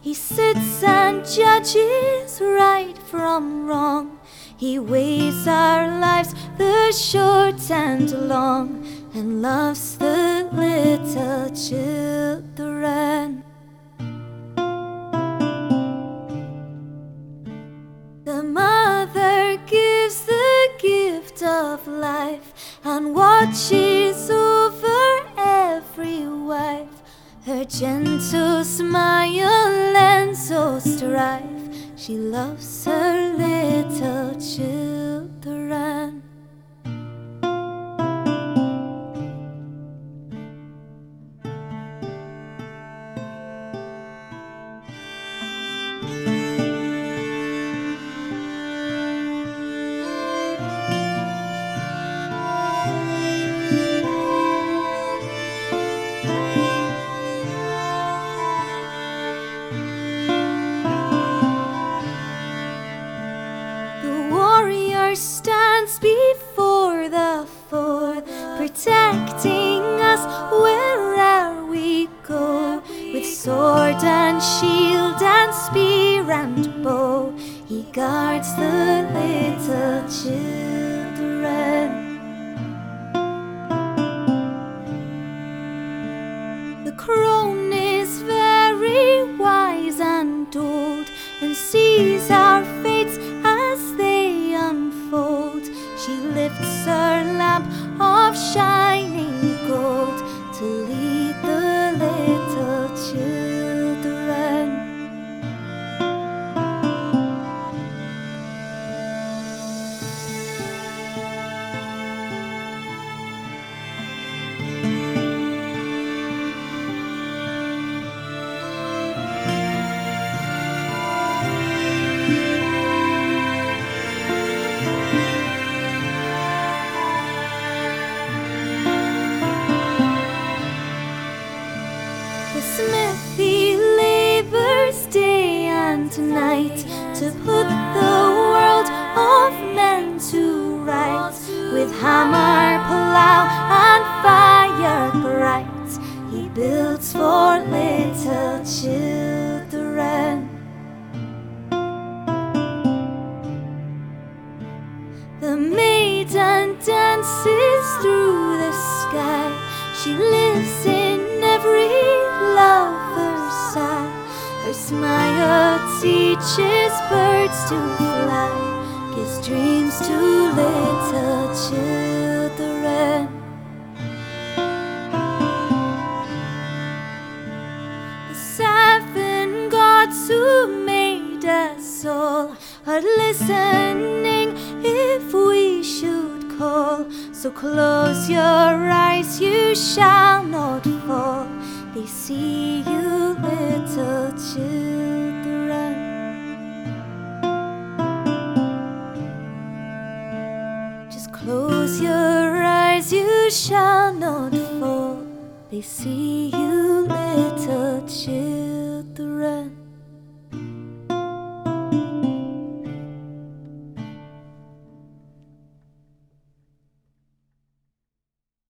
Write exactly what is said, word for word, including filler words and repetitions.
He sits and judges right from wrong. He weighs our lives, the short and long, and loves the little children. The mother gives the gift of life and watches over every wife. Her gentle smile and so strife, she loves her little children. Stands before the foe, protecting us where'er we go. With sword and shield and spear and bow, he guards the little children. The crone is very wise and old, and sees our fates as they unfold. She lifts her lamp of shining gold to lead the little children. The smith, he labors day and night to put the world of men to rights. With hammer, plough, and fire bright, he builds for little children. The maiden dances through the sky. She lives in every lover's sigh. Her smile teaches birds to fly, gives dreams to little children. The seven gods who made us all are listening if we should call. So close your eyes, you shall not fall. They see you, little children. Just close your eyes, you shall not fall. They see you, little children.